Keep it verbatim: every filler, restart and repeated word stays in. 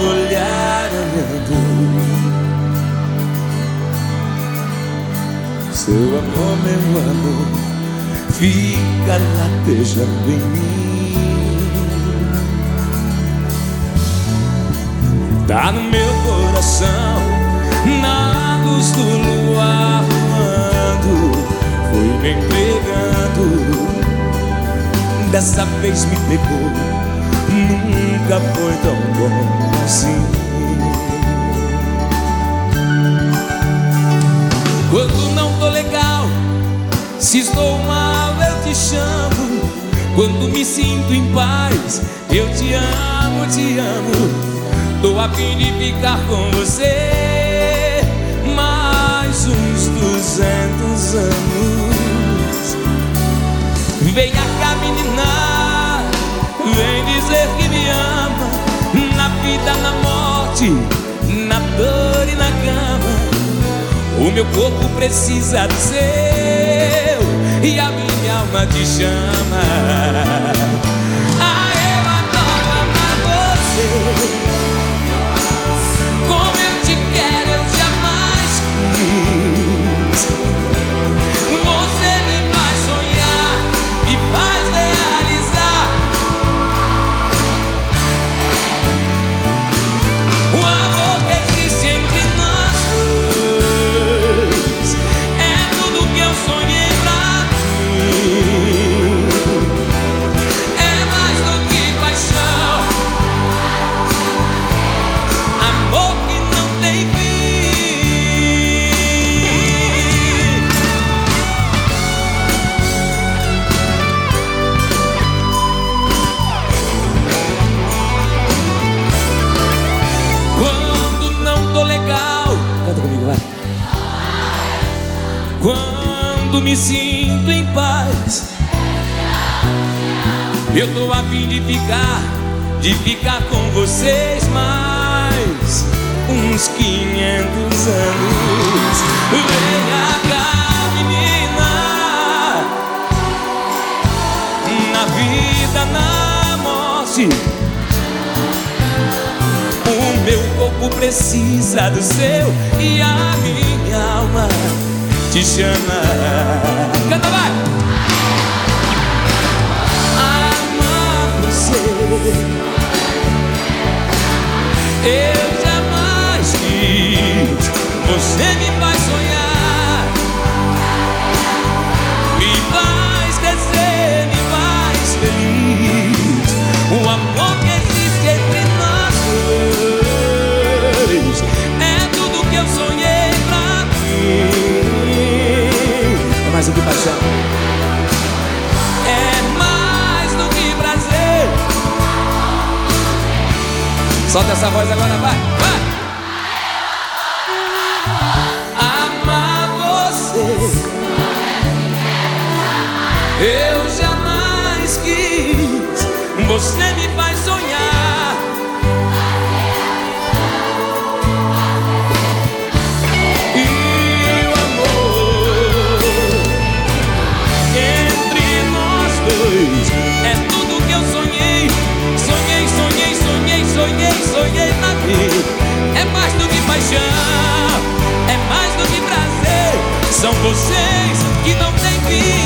olhar olhando. Seu amor, meu amor, fica latejando em mim. Tá no meu coração, na luz do luar, quando fui me entregando. Dessa vez me pegou, nunca foi tão bom assim. Quando não tô legal, se estou mal eu te chamo. Quando me sinto em paz, eu te amo, te amo. Tô a fim de ficar com você mais uns duzentos anos. Vem cá, menina, vem dizer que me ama. Na vida, na morte, na dor e na cama. O meu corpo precisa do seu e a minha alma te chama. Ah, eu adoro amar você. Como eu te quero, eu jamais quis. Você me faz sonhar, me faz realizar. O amor que existe entre nós dois é tudo que eu sonhei pra mim. É mais do que paixão, amor que não tem fim. Quando não tô legal, canta comigo, vai. Quando me sinto em paz, eu tô a fim de ficar, de ficar com vocês mais uns quinhentos anos. Venha cá, menina, na vida, na morte, o meu corpo precisa do seu e a minha alma te chama. Canta, vai! Amar você, eu jamais quis. Você me faz sonhar, me faz crescer, me faz feliz. O amor que existe entre nós dois é tudo que eu sonhei pra mim. É mais do que paixão, é mais do que prazer. Solta essa voz agora, vai, vai. Amar você, eu jamais quis. Você me faz sonhar, e o amor entre nós dois é tudo que eu sonhei. Sonhei, sonhei, sonhei, sonhei, sonhei na vida. É mais do que paixão, é mais do que prazer. São vocês que não têm fim.